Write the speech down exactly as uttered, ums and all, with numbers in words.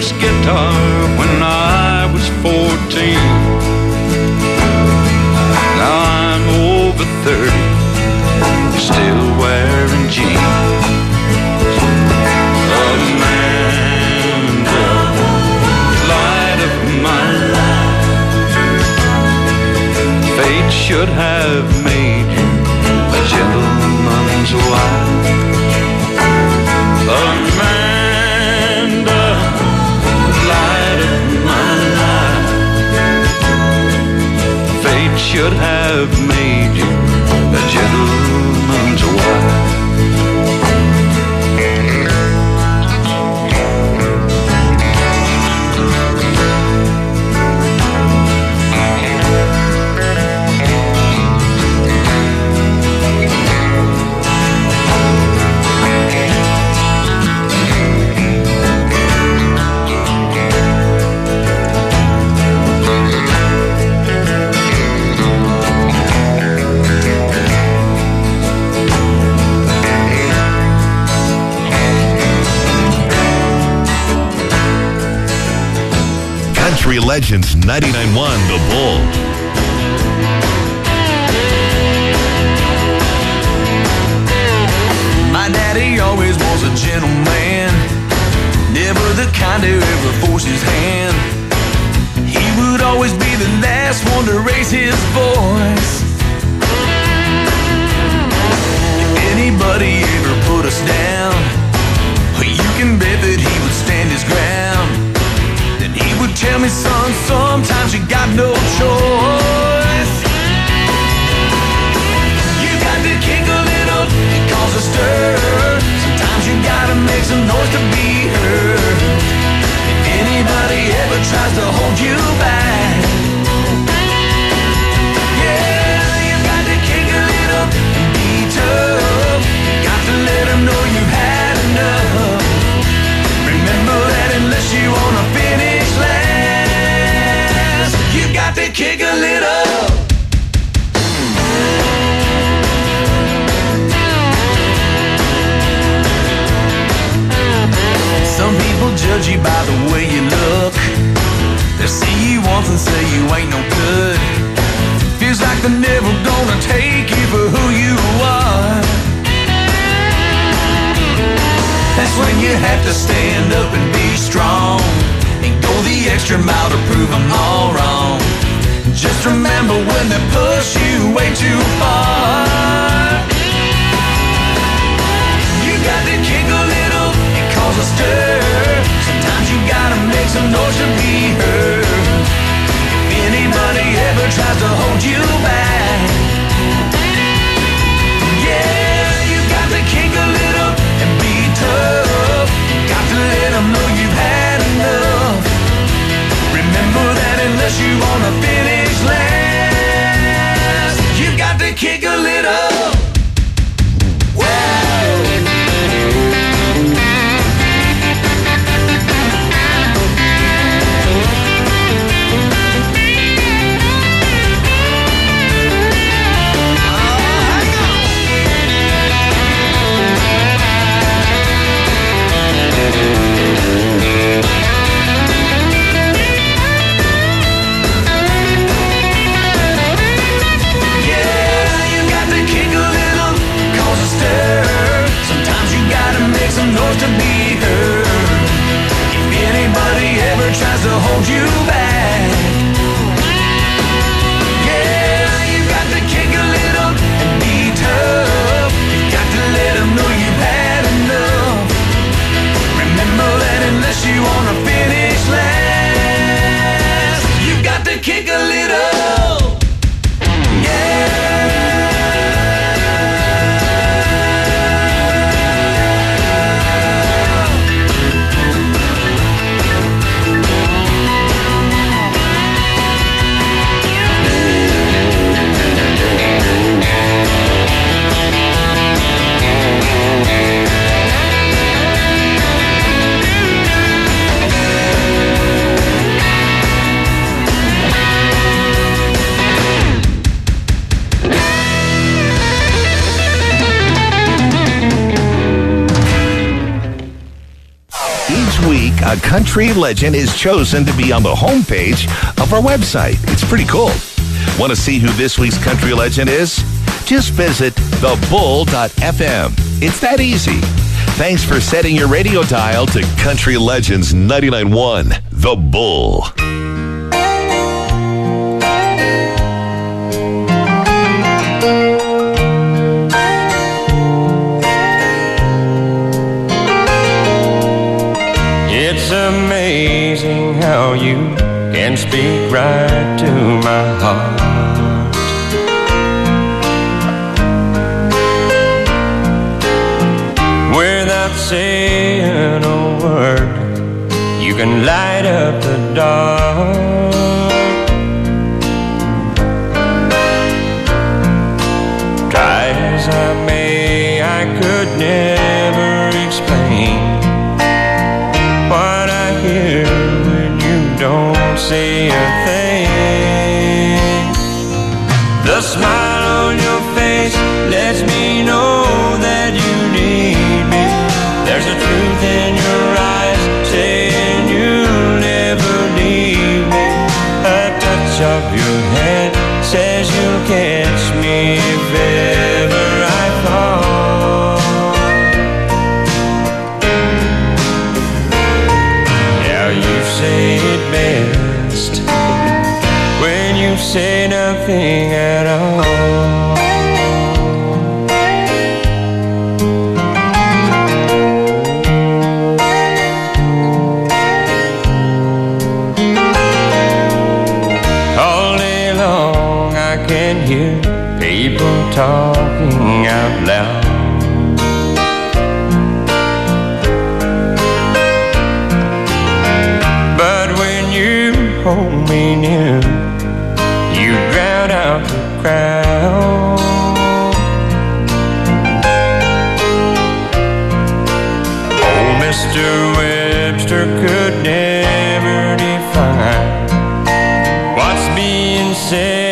first guitar when I was fourteen. Now I'm over thirty, still wearing jeans. Amanda, light of my life, fate should have made you a gentleman's wife. Amanda, light of my life, fate should have made you a gentleman's wife. Country Legends ninety-nine point one The Bull. My daddy always was a gentleman, never the kind to ever force his hand. He would always be the last one to raise his voice. If anybody ever put us down, you can bet that he would stand his ground. Then he would tell me, son, sometimes you got no choice. You got to kick a little and cause a stir. Sometimes you gotta make some noise to be heard. If anybody ever tries to hold you back, yeah, you got to kick a little and be tough. You got to let them know you've had enough. Remember that unless you wanna finish last, you got to kick a little. Some people judge you by the way you look. They see you once and say you ain't no good. Feels like they're never gonna take you for who you are. That's when you have to stand up and be strong and go the extra mile to prove them all wrong. Just remember when they push you way too far, you got to kick a little and cause a stir. Sometimes you gotta make some noise to be heard. If anybody ever tries to hold you back, yeah, you got to kick a little and be tough. You got to let them know you've had enough. Remember that unless you wanna finish last, you got to kick a little. Whoa. week, a country legend is chosen to be on the homepage of our website. It's pretty cool. Want to see who this week's country legend is? Just visit the bull dot f m. It's that easy. Thanks for setting your radio dial to Country Legends ninety-nine point one, The Bull. It's amazing how you can speak right to my heart. Without saying a word, you can light up the dark. Try as I may, I could never explain what I hear when you don't say a thing. The smile on your face lets me know that you need me. There's a truth in your eyes saying you'll never leave me. A touch of your hand says you'll catch me if ever I fall. Yeah, you say it best when you say nothing at all. Hear people talking out loud. But when you hold me near, you drown out the crowd. Oh, Mister Webster could never define what's being said